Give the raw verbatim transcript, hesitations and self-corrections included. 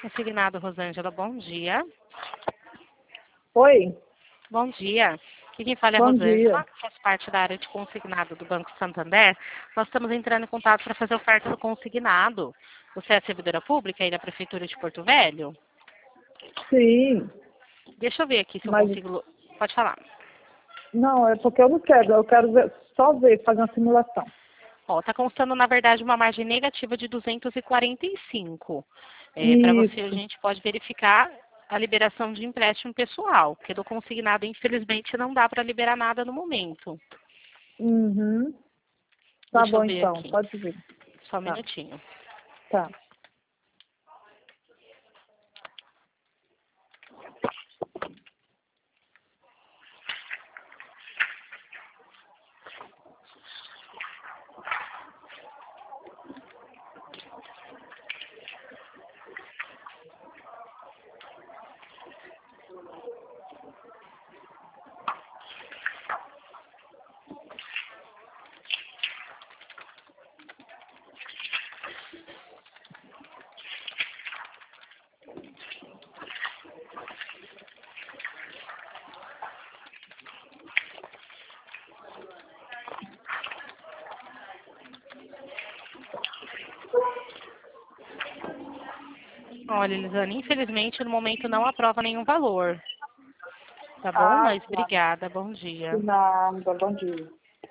Consignado, Rosângela, bom dia. Oi, Bom dia. Aqui quem fala é a bom Rosângela, dia. que faz parte da área de consignado do Banco Santander. Nós estamos entrando em contato para fazer oferta do consignado. Você é servidora pública aí da Prefeitura de Porto Velho? Sim, Deixa eu ver aqui se eu mas consigo... Pode falar. não, é porque eu não quero, eu quero ver, só ver, fazer uma simulação. Ó, tá constando, na verdade, uma margem negativa de duzentos e quarenta e cinco. É, para você, a Isso. gente pode verificar a liberação de empréstimo pessoal, porque do consignado, infelizmente, não dá para liberar nada no momento. Uhum. Tá Deixa eu bom ver então, aqui. pode vir. Só um Tá, minutinho. tá. Olha, Elisane, infelizmente, no momento não aprova nenhum valor. Tá bom? Ah, Mas tá. obrigada. Bom dia. De nada, bom dia.